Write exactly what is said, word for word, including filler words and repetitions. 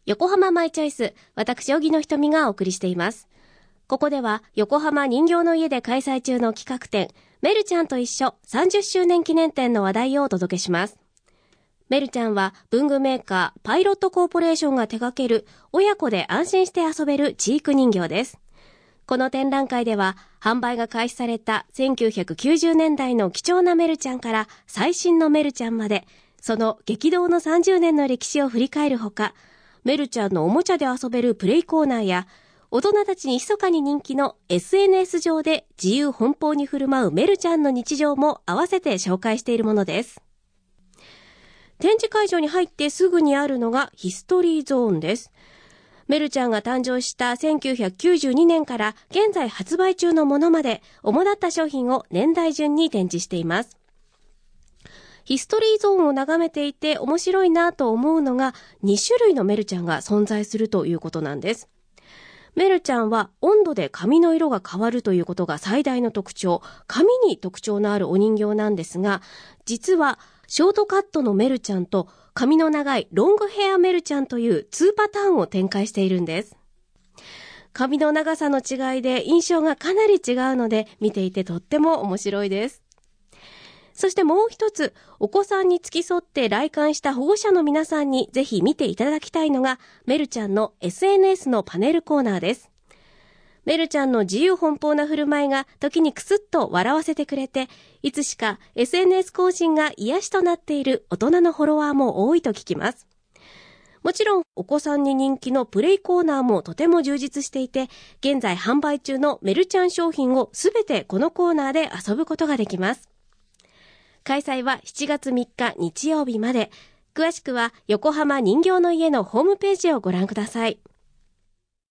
横浜マイチョイス、私、荻野ひとみがお送りしています。ここでは、横浜人形の家で開催中の企画展、メルちゃんと一緒さんじゅっしゅうねん記念展の話題をお届けします。メルちゃんは、文具メーカー、パイロットコーポレーションが手掛ける、親子で安心して遊べる知育人形です。この展覧会では、販売が開始されたせんきゅうひゃくきゅうじゅうねんだいの貴重なメルちゃんから最新のメルちゃんまで、その激動のさんじゅうねんの歴史を振り返るほか、メルちゃんのおもちゃで遊べるプレイコーナーや、大人たちに密かに人気の エスエヌエス 上で自由奔放に振る舞うメルちゃんの日常も合わせて紹介しているものです。展示会場に入ってすぐにあるのがヒストリーゾーンです。メルちゃんが誕生したせんきゅうひゃくきゅうじゅうにねんから現在発売中のものまで主だった商品を年代順に展示しています。ヒストリーゾーンを眺めていて面白いなと思うのがにしゅるいのメルちゃんが存在するということなんです。メルちゃんは温度で髪の色が変わるということが最大の特徴、髪に特徴のあるお人形なんですが、実はショートカットのメルちゃんと髪の長いロングヘアメルちゃんというにパターンを展開しているんです。髪の長さの違いで印象がかなり違うので見ていてとっても面白いです。そしてもう一つ、お子さんに付き添って来館した保護者の皆さんにぜひ見ていただきたいのが、メルちゃんの エスエヌエス のパネルコーナーです。メルちゃんの自由奔放な振る舞いが時にクスッと笑わせてくれて、いつしか エスエヌエス 更新が癒しとなっている大人のフォロワーも多いと聞きます。もちろん、お子さんに人気のプレイコーナーもとても充実していて、現在販売中のメルちゃん商品をすべてこのコーナーで遊ぶことができます。開催はしちがつみっか日曜日まで。詳しくは横浜人形の家のホームページをご覧ください。